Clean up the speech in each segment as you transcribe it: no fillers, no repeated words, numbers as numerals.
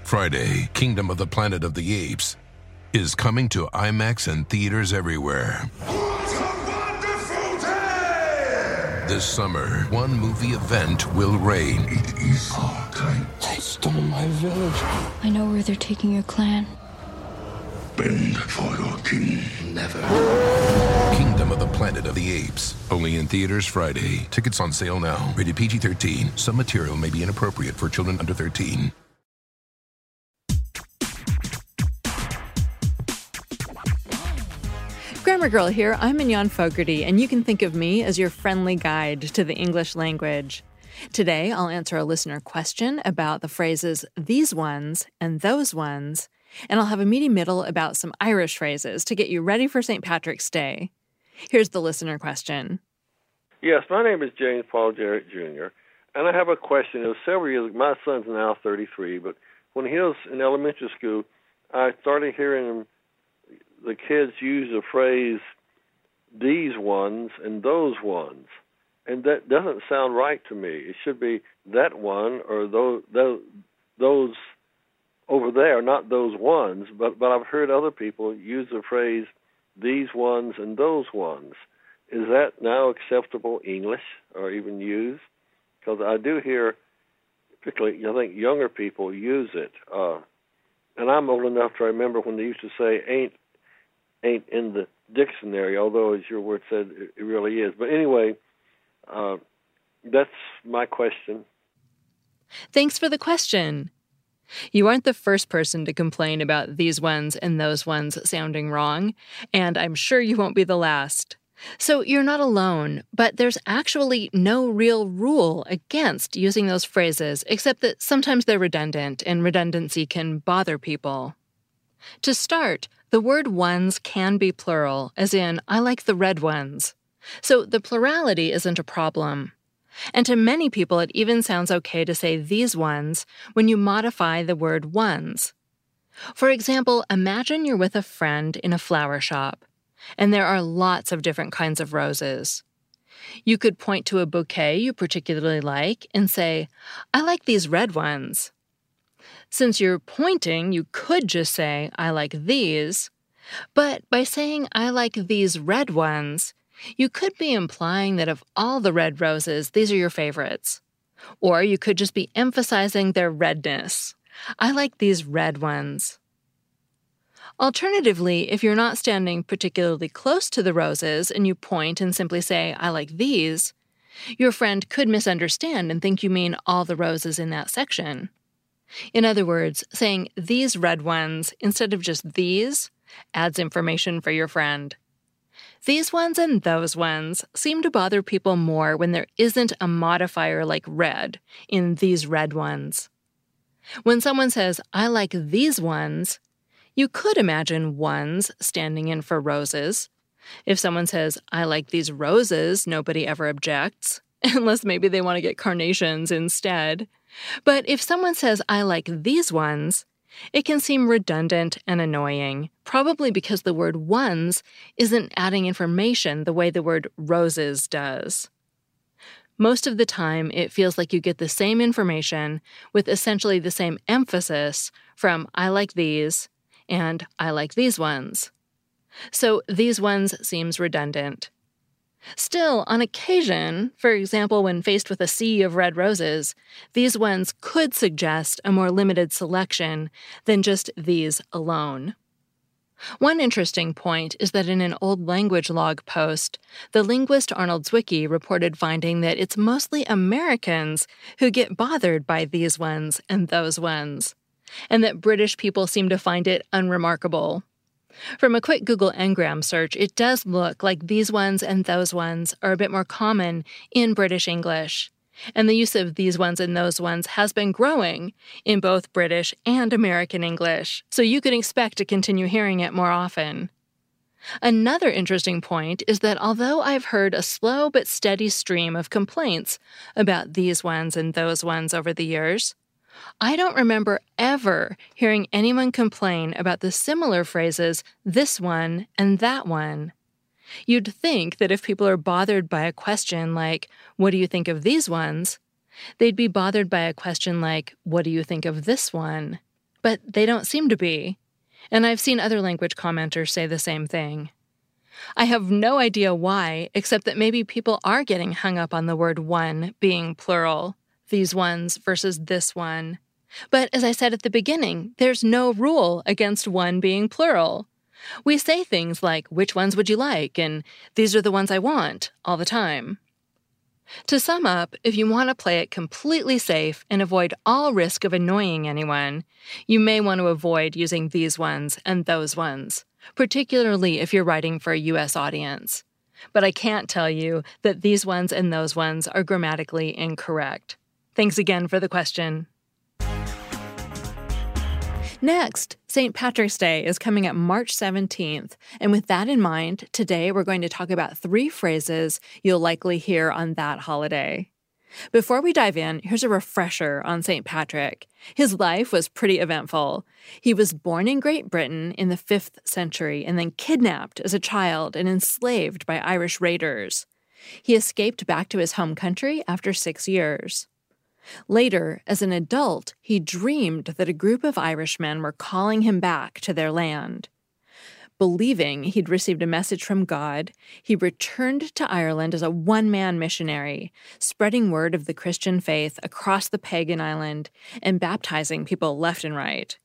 Friday, Kingdom of the Planet of the Apes is coming to IMAX and theaters everywhere. What a wonderful day! This summer, one movie event will reign. It is our time. They stole my village. I know where they're taking your clan. Bend for your king. Never. Kingdom of the Planet of the Apes. Only in theaters Friday. Tickets on sale now. Rated PG-13. Some material may be inappropriate for children under 13. Grammar Girl here. I'm Mignon Fogarty, and you can think of me as your friendly guide to the English language. Today, I'll answer a listener question about the phrases these ones and those ones, and I'll have a meaty middle about some Irish phrases to get you ready for St. Patrick's Day. Here's the listener question. Yes, my name is James Paul Jarrett Jr., and I have a question. It was several years ago. My son's now 33, but when he was in elementary school, I started hearing the kids use the phrase, these ones and those ones. And that doesn't sound right to me. It should be that one or those over there, not those ones. But I've heard other people use the phrase, these ones and those ones. Is that now acceptable English or even used? Because I do hear, particularly, I think younger people use it. And I'm old enough to remember when they used to say ain't in the dictionary, although, as your word said, it really is. But anyway, that's my question. Thanks for the question. You aren't the first person to complain about these ones and those ones sounding wrong, and I'm sure you won't be the last. So you're not alone, but there's actually no real rule against using those phrases, except that sometimes they're redundant, and redundancy can bother people. To start, the word ones can be plural, as in, I like the red ones. So the plurality isn't a problem. And to many people, it even sounds okay to say these ones when you modify the word ones. For example, imagine you're with a friend in a flower shop, and there are lots of different kinds of roses. You could point to a bouquet you particularly like and say, I like these red ones. Since you're pointing, you could just say, I like these. But by saying, I like these red ones, you could be implying that of all the red roses, these are your favorites. Or you could just be emphasizing their redness. I like these red ones. Alternatively, if you're not standing particularly close to the roses and you point and simply say, I like these, your friend could misunderstand and think you mean all the roses in that section. In other words, saying these red ones instead of just these adds information for your friend. These ones and those ones seem to bother people more when there isn't a modifier like red in these red ones. When someone says, I like these ones, you could imagine ones standing in for roses. If someone says, I like these roses, nobody ever objects, unless maybe they want to get carnations instead. But if someone says, I like these ones, it can seem redundant and annoying, probably because the word ones isn't adding information the way the word roses does. Most of the time, it feels like you get the same information with essentially the same emphasis from I like these and I like these ones. So these ones seems redundant. Still, on occasion, for example when faced with a sea of red roses, these ones could suggest a more limited selection than just these alone. One interesting point is that in an old language log post, the linguist Arnold Zwicky reported finding that it's mostly Americans who get bothered by these ones and those ones, and that British people seem to find it unremarkable. From a quick Google Ngram search, it does look like these ones and those ones are a bit more common in British English, and the use of these ones and those ones has been growing in both British and American English, so you can expect to continue hearing it more often. Another interesting point is that although I've heard a slow but steady stream of complaints about these ones and those ones over the years, I don't remember ever hearing anyone complain about the similar phrases this one and that one. You'd think that if people are bothered by a question like, what do you think of these ones? They'd be bothered by a question like, what do you think of this one? but they don't seem to be. And I've seen other language commenters say the same thing. I have no idea why, except that maybe people are getting hung up on the word one being plural, these ones versus this one. But as I said at the beginning, there's no rule against one being plural. We say things like, which ones would you like? And these are the ones I want, all the time. To sum up, if you want to play it completely safe and avoid all risk of annoying anyone, you may want to avoid using these ones and those ones, particularly if you're writing for a U.S. audience. But I can't tell you that these ones and those ones are grammatically incorrect. Thanks again for the question. Next, St. Patrick's Day is coming up March 17th, and with that in mind, today we're going to talk about 3 phrases you'll likely hear on that holiday. Before we dive in, here's a refresher on St. Patrick. His life was pretty eventful. He was born in Great Britain in the 5th century and then kidnapped as a child and enslaved by Irish raiders. He escaped back to his home country after 6 years. Later, as an adult, he dreamed that a group of Irishmen were calling him back to their land. Believing he'd received a message from God, he returned to Ireland as a one-man missionary, spreading word of the Christian faith across the pagan island and baptizing people left and right.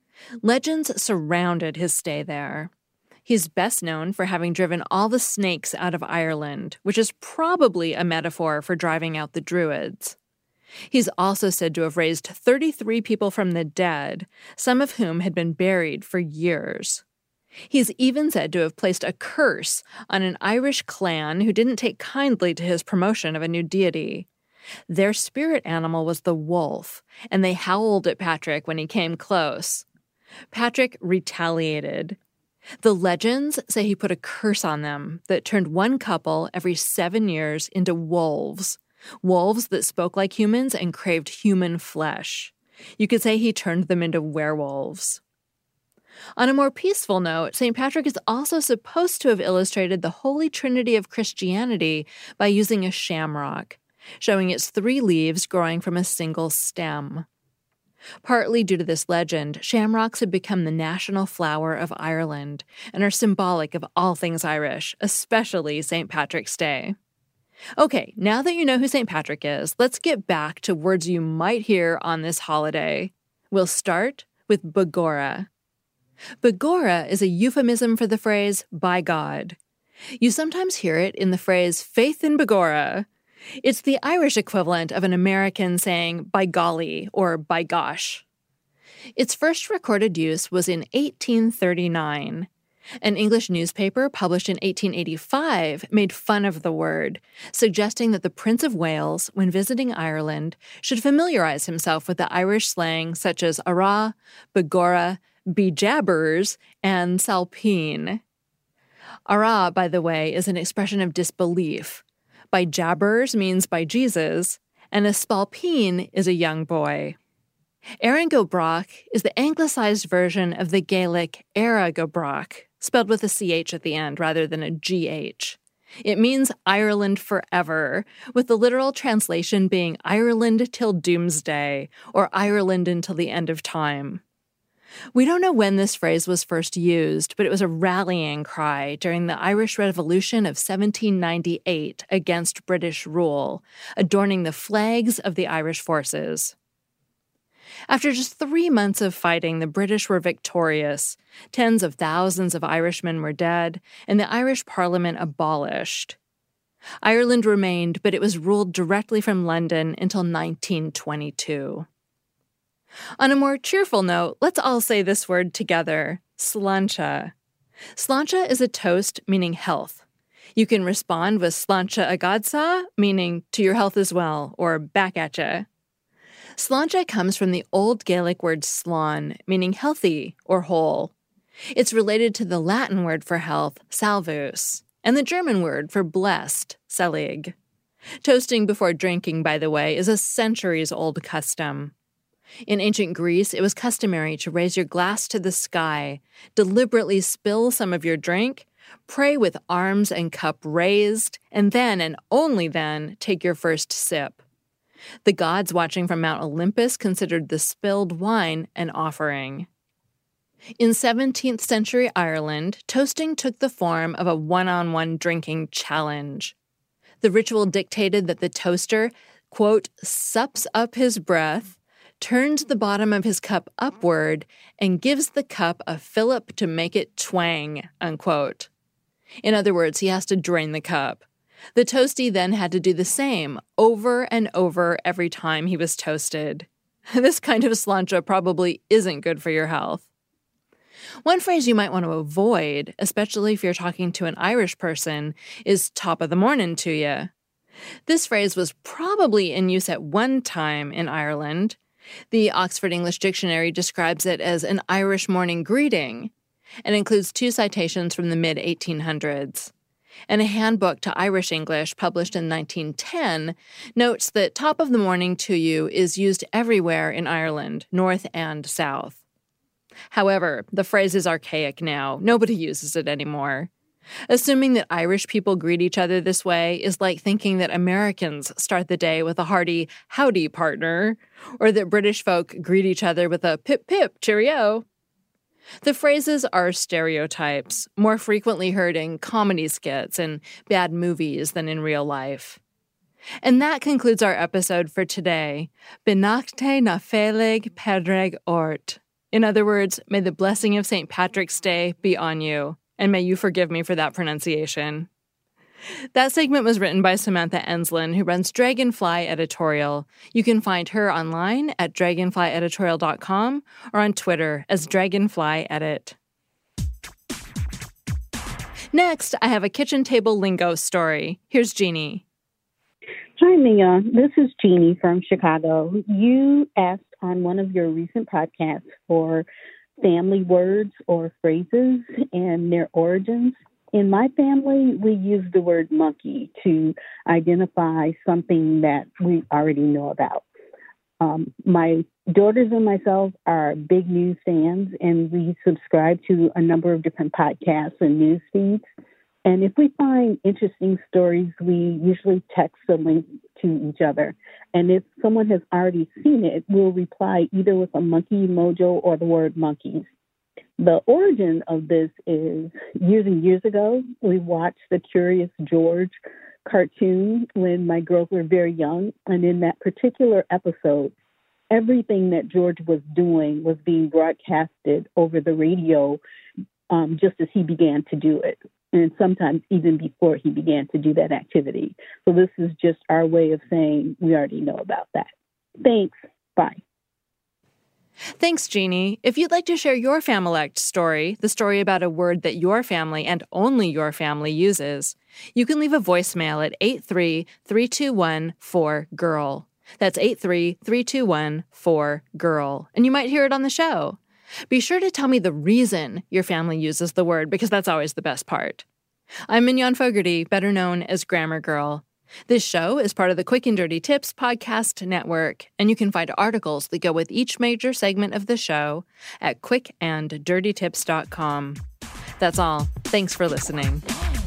Legends surrounded his stay there. He's best known for having driven all the snakes out of Ireland, which is probably a metaphor for driving out the Druids. He's also said to have raised 33 people from the dead, some of whom had been buried for years. He's even said to have placed a curse on an Irish clan who didn't take kindly to his promotion of a new deity. Their spirit animal was the wolf, and they howled at Patrick when he came close. Patrick retaliated. The legends say he put a curse on them that turned one couple every 7 years into wolves. Wolves that spoke like humans and craved human flesh. You could say he turned them into werewolves. On a more peaceful note, St. Patrick is also supposed to have illustrated the Holy Trinity of Christianity by using a shamrock, showing its 3 leaves growing from a single stem. Partly due to this legend, shamrocks have become the national flower of Ireland and are symbolic of all things Irish, especially St. Patrick's Day. Okay, now that you know who St. Patrick is, let's get back to words you might hear on this holiday. We'll start with begorra. Begorra is a euphemism for the phrase, by God. You sometimes hear it in the phrase, faith in begorra. It's the Irish equivalent of an American saying, by golly, or by gosh. Its first recorded use was in 1839. An English newspaper published in 1885 made fun of the word, suggesting that the Prince of Wales, when visiting Ireland, should familiarize himself with the Irish slang such as arrah, begorra, bejabbers, and salpeen. Arrah, by the way, is an expression of disbelief. By jabbers means by Jesus, and a spalpeen is a young boy. Erin go Brach is the anglicized version of the Gaelic Era go Brach, spelled with a CH at the end rather than a GH. It means Ireland forever, with the literal translation being Ireland till doomsday, or Ireland until the end of time. We don't know when this phrase was first used, but it was a rallying cry during the Irish Revolution of 1798 against British rule, adorning the flags of the Irish forces. After just 3 months of fighting, the British were victorious. Tens of thousands of Irishmen were dead, and the Irish Parliament abolished. Ireland remained, but it was ruled directly from London until 1922. On a more cheerful note, let's all say this word together, sláinte. Sláinte is a toast meaning health. You can respond with sláinte agadsa, meaning to your health as well, or back at ya. Sláinte comes from the Old Gaelic word slán, meaning healthy or whole. It's related to the Latin word for health, salvus, and the German word for blessed, selig. Toasting before drinking, by the way, is a centuries-old custom. In ancient Greece, it was customary to raise your glass to the sky, deliberately spill some of your drink, pray with arms and cup raised, and then, and only then, take your first sip. The gods watching from Mount Olympus considered the spilled wine an offering. In 17th century Ireland, toasting took the form of a one-on-one drinking challenge. The ritual dictated that the toaster, quote, sups up his breath, turns the bottom of his cup upward, and gives the cup a fillip to make it twang, unquote. In other words, he has to drain the cup. The toasty then had to do the same over and over every time he was toasted. This kind of sláinte probably isn't good for your health. One phrase you might want to avoid, especially if you're talking to an Irish person, is top of the morning to you. This phrase was probably in use at one time in Ireland. The Oxford English Dictionary describes it as an Irish morning greeting and includes 2 citations from the mid-1800s. And a handbook to Irish English, published in 1910, notes that top of the morning to you is used everywhere in Ireland, north and south. However, the phrase is archaic now. Nobody uses it anymore. Assuming that Irish people greet each other this way is like thinking that Americans start the day with a hearty howdy partner, or that British folk greet each other with a pip pip cheerio. The phrases are stereotypes, more frequently heard in comedy skits and bad movies than in real life. And that concludes our episode for today. Beannacht na féilig Pádraig Ort. In other words, may the blessing of St. Patrick's Day be on you, and may you forgive me for that pronunciation. That segment was written by Samantha Ensslin, who runs Dragonfly Editorial. You can find her online at dragonflyeditorial.com or on Twitter as DragonflyEdit. Next, I have a kitchen table lingo story. Here's Jeannie. Hi, Mignon. This is Jeannie from Chicago. You asked on one of your recent podcasts for family words or phrases and their origins. In my family, we use the word monkey to identify something that we already know about. My daughters and myself are big news fans, and we subscribe to a number of different podcasts and news feeds. And if we find interesting stories, we usually text a link to each other. And if someone has already seen it, we'll reply either with a monkey emoji or the word monkeys. The origin of this is years and years ago, we watched the Curious George cartoon when my girls were very young. And in that particular episode, everything that George was doing was being broadcasted over the radio just as he began to do it. And sometimes even before he began to do that activity. So this is just our way of saying we already know about that. Thanks. Bye. Thanks, Jeannie. If you'd like to share your Familect story, the story about a word that your family and only your family uses, you can leave a voicemail at 83321-4GIRL. That's 83321-4GIRL. And you might hear it on the show. Be sure to tell me the reason your family uses the word, because that's always the best part. I'm Mignon Fogarty, better known as Grammar Girl. This show is part of the Quick and Dirty Tips podcast network, and you can find articles that go with each major segment of the show at quickanddirtytips.com. That's all. Thanks for listening.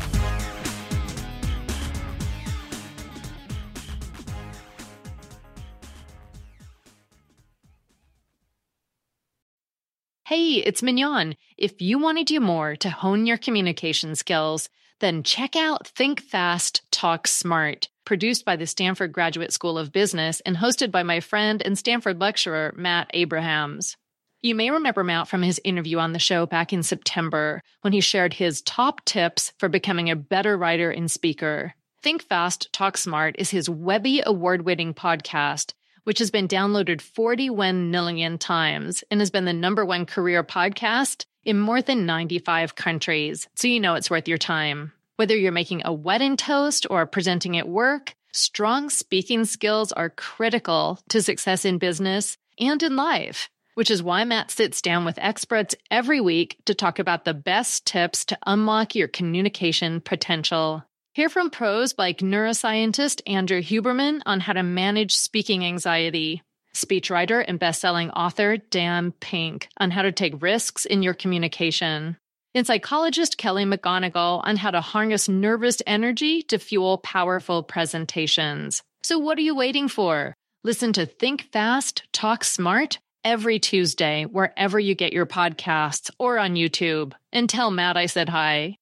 Hey, it's Mignon. If you want to do more to hone your communication skills, then check out Think Fast, Talk Smart, produced by the Stanford Graduate School of Business and hosted by my friend and Stanford lecturer, Matt Abrahams. You may remember Matt from his interview on the show back in September, when he shared his top tips for becoming a better writer and speaker. Think Fast, Talk Smart is his Webby award-winning podcast, which has been downloaded 41 million times and has been the #1 career podcast in more than 95 countries, so you know it's worth your time. Whether you're making a wedding toast or presenting at work, strong speaking skills are critical to success in business and in life, which is why Matt sits down with experts every week to talk about the best tips to unlock your communication potential. Hear from pros like neuroscientist Andrew Huberman on how to manage speaking anxiety, speechwriter and best-selling author Dan Pink on how to take risks in your communication, and psychologist Kelly McGonigal on how to harness nervous energy to fuel powerful presentations. So what are you waiting for? Listen to Think Fast, Talk Smart every Tuesday, wherever you get your podcasts or on YouTube. And tell Matt I said hi.